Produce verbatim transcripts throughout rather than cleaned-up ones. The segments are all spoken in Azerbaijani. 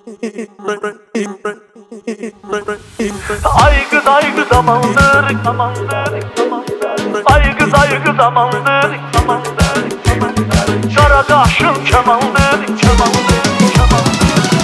Ay kız ay kız amandır, amandır, ay kız ay kız amandır, amandır, kara kaşın kemandır, kemandır, kemandır.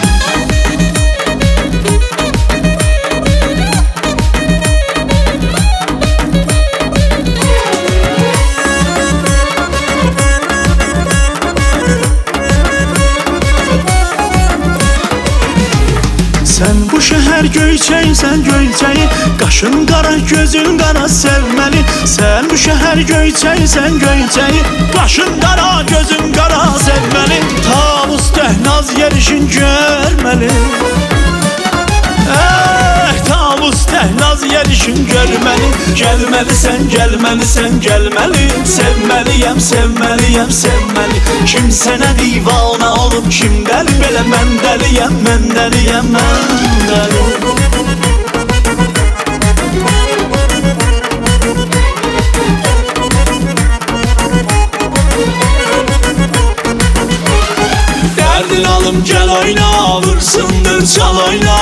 Sen bu şəhər göyçəysən göyçəyi, qaşın qara, gözün qara sevməli. Sen bu şəhər göyçəysən göyçəyi, qaşın qara, gözün qara sevməli. Tavus təhnaz yerişin görməli. Eh, tavus təhnaz yerişin görməli. Gəlməlisən, gəlməlisən, gəlməli. Sevməliyəm, sevməliyəm, sevməli. Kim sənə divana olub, kim dəli? Belə mən dəliyəm, mən dəliyəm, mən dəli. Dərdin alım, gəl oyna, vursundur, çal oyna.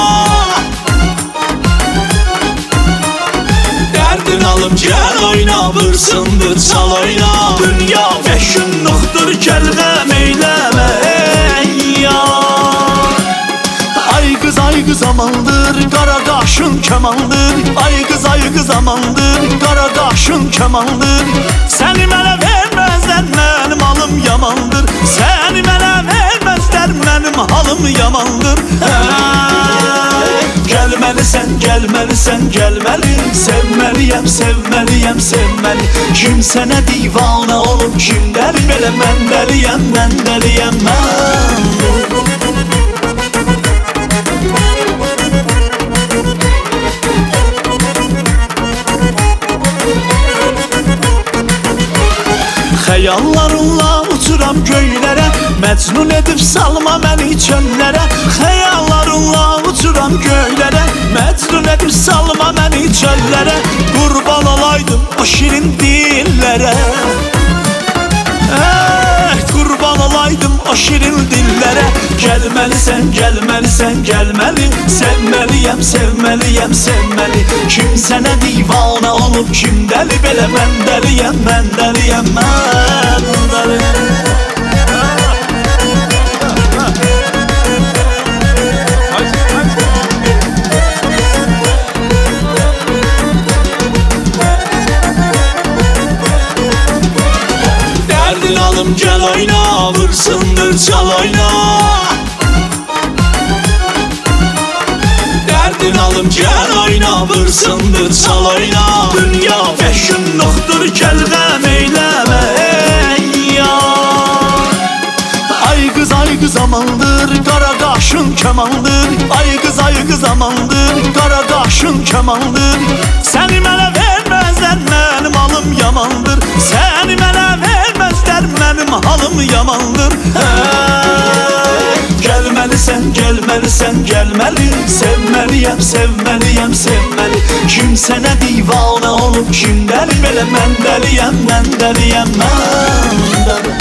Dərdin alım, gəl oyna, vursundur, çal oyna. Dünya fəşunluqdur, gəl qəm eyləmə, ey yar. Ay qız, ay qız amandır, qara qaşın kəmandır. Ay qız, ay qız amandır, qara qaşın kəmandır. Səni mənə verməzlər, mənim halım yamandır. Səni mənə verməzlər, mənim halım yamandır. Hey, gəlməlisən, gəlməlisən, gəlməli. Sevməliyəm, sevməliyəm, sevməli. Kim sənə divana olub, kim dəli? Belə mən dəliyəm, mən dəliyəm, mən xəyallarınla uçuram göylərə, məcnun edib salma məni çöllərə. Xəyallarınla uçuram göylərə, məcnun edib salma məni çöllərə. Qurban olaydım o şirin dillərə. Eh, qurban olaydım o şirin dillərə. Gəlməlisən, gəlməlisən, gəlməli. Sevməliyəm, sevməliyəm, sevməli. Kim sənə divana olub, kim dəli? Belə mən dəliyəm, mən dəliyəm, mən dəliyəm. Dərdin alım, gəl oyna, vursundur, çal oyna. Dərdin alım, gəl oyna, vursundur, çal oyna. Dünya fəşunluqdur, gəl qəm eyləmə, ey yar. Ay qız, ay qız amandır, qara qaşın kəmandır. Ay qız, ay qız amandır, qara qaşın kəmandır. Səni mənə verməzlər, mənim halım yamandır. Səni mənə verməzlər, mənim halım yamandır. Hey, gəlməlisən, gəlməlisən, gəlməli. Sevməliyəm, sevməliyəm, sevməli. Kim sənə divana olub, kim dəli? Belə mən dəliyəm, mən dəliyəm, mən dəli.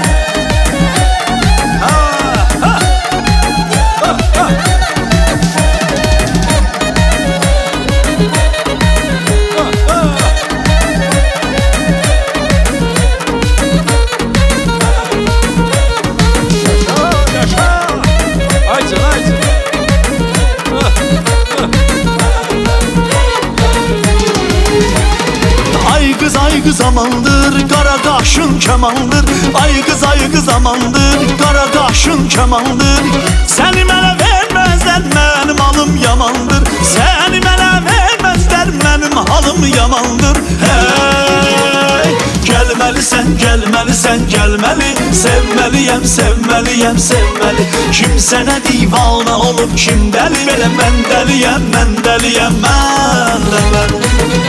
Ay qız, ay qız amandır, qara qaşın kəmandır. Ay qız, ay qız amandır, qara qaşın kəmandır. Səni mənə verməzlər, mənim halım yamandır. Səni mənə verməzlər, mənim halım yamandır. Hey, gəlməlisən, gəlməlisən, gəlməli. Sevməliyəm, sevməliyəm, sevməli. Kim sənə divana olub, kim dəli? Belə mən dəliyəm, mən dəliyəm, mən dəli.